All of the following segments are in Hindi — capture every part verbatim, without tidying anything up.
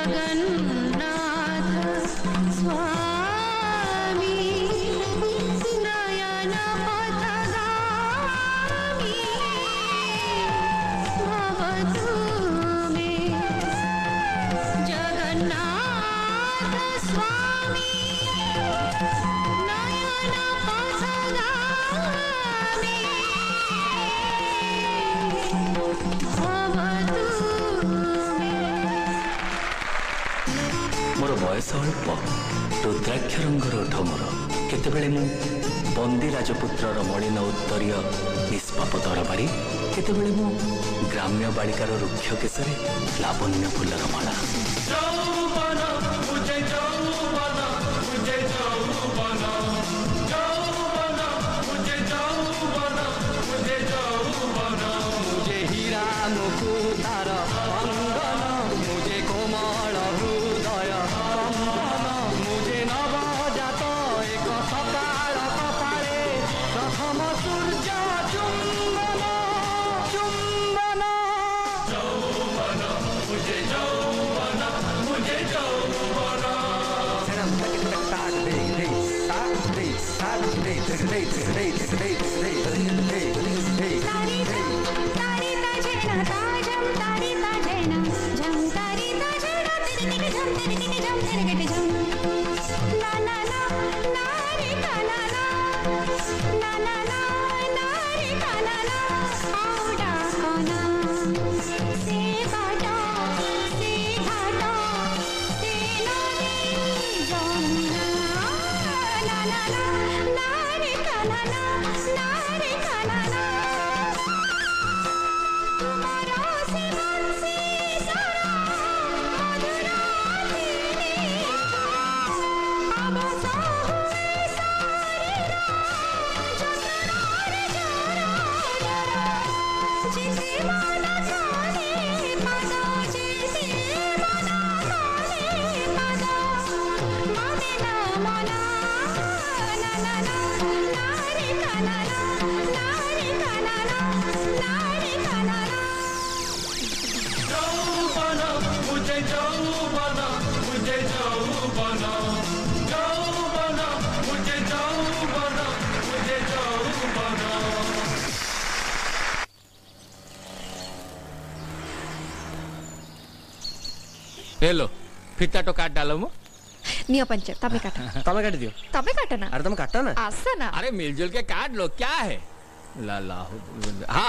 अल्प रुद्राक्ष रंगर ढमर केतेबेले मु बंदी राजपुत्रर मलिन उत्तरीय निष्पाप दरबारी केतेबेले मु ग्राम्य बालिकार रुक्ष केशरे लावण्य फुलर माला मुझे हीरा मुकुतार अंगन मुझे कोमल हृदय कंपन मुझे नवजात एक सकाळ कपाळे प्रथम सूर्य चुंबन चुंबन यौवन मुझे यौवन मुझे यौवन हेलो फिता तो काट डालो मु नियो पंच तबे काटा तबे काट दियो तबे काटा ना अरे तुम काटो ना आसा ना अरे मिलजुल के काट लो क्या है ला ला हाँ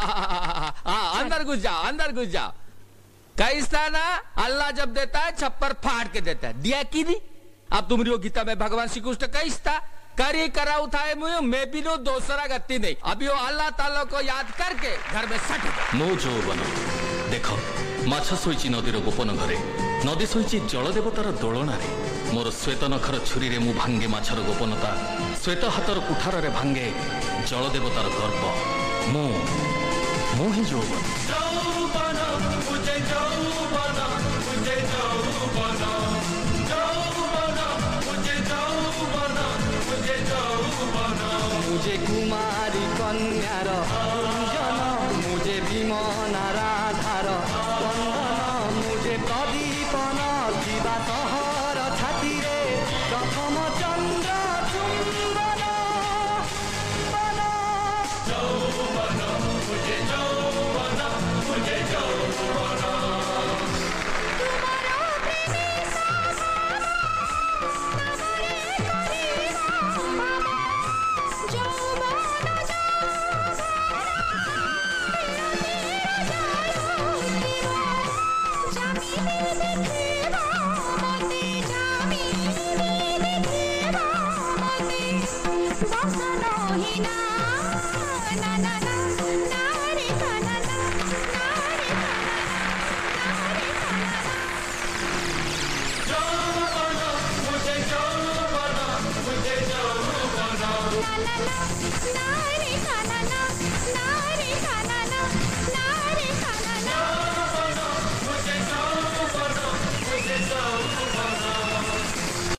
हाँ अंदर घुस जाओ अंदर घुस जाओ कैसा ना अल्लाह जब देता है छप्पर फाड़ के देता है दिया की दी अब तुमरी गीता में भगवान श्री कृष्ण कैसा करी कराऊ था मुझे मैं भी नो दूसरा गति नहीं अभी वो अल्लाह ताला को याद करके घर में सट मो जो बनो देखो माछ शोची नदीर गोपन घरे नदी शोची जल देवतार दोलनारे मोर श्वेत नखर छुरी रे मु भांगे माछर गोपनता श्वेत हाथर कुठार रे भांगे जल देवतार गर्व मु मु ही जो मुझे कुमारी कन्यार कुंजन मुझे विमना राधार बंधन मुझे प्रदीपन जीवा सहर छाती रे प्रथम चंद्र चुंबन यौवन मुझे यौवन मुझे यौवन ना ना